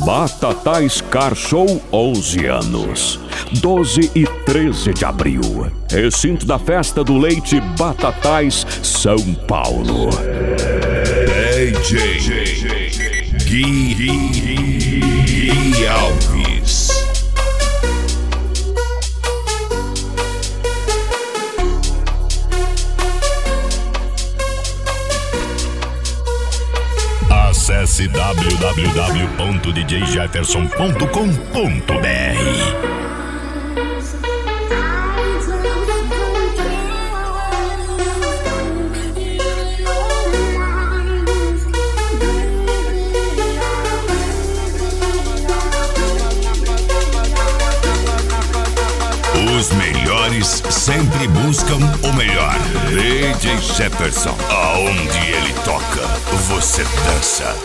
Batatais Car Show 11 anos. 12 e 13 de abril. Recinto da Festa do Leite, Batatais, São Paulo. DJ Gui Alves. Acesse www.djjefferson.com.br. Os melhores sempre buscam o melhor. DJ Jefferson, aonde ele toca, você dança.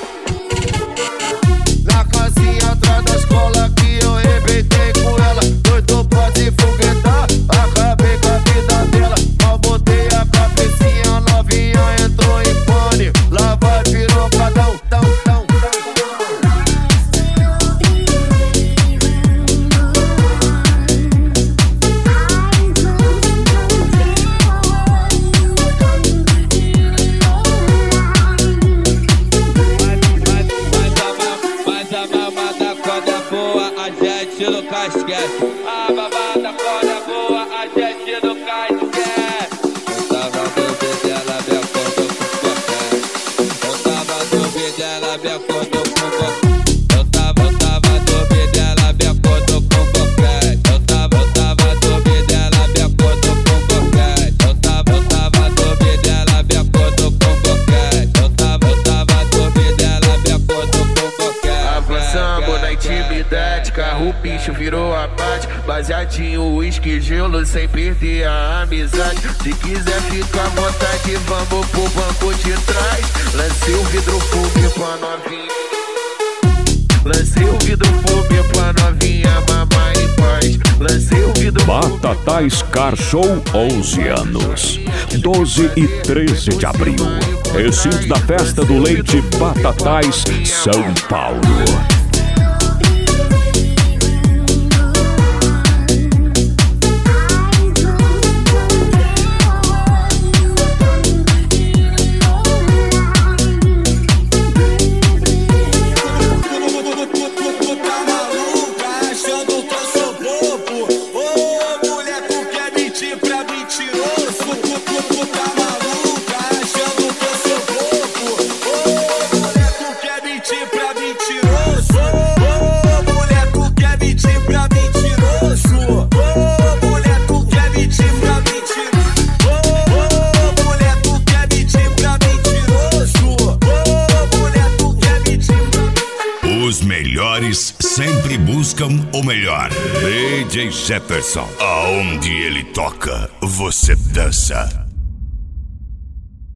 Na casinha atrás da escola que eu arrebentei com ela. Doido pra se foguetar, acabei com a vida dela. Mal botei a cabecinha, novinha entrou em pane. Lá vai pirocadão, tão. No casquete, a babada quando é boa, a gente no casquete. Eu tava no vídeo dela, me acordou com qualquer. Eu tava no vídeo dela, me acordou com qualquer. Eu tava no vídeo dela, me acordou com qualquer. Eu tava no vídeo dela, me acordou com qualquer. Eu tava no vídeo dela, me acordou com qualquer. Eu tava no vídeo dela, me acordou com qualquer. Avançamos na intimidade, carro bicho virou abate. Baseadinho, uísque, gelo, sem perder a amizade. Se quiser ficar à vontade, vamos pro banco de trás. Lancei o vidro fumê pra novinha. Lancei o vidro fumê pra novinha, mamar em paz. Lancei o vidro Batatais Car Show 11 anos. 12 e 13 de abril. Recinto da Festa do Leite, Batatais, São Paulo. Os melhores sempre buscam o melhor. DJ Jefferson, aonde ele toca, você dança.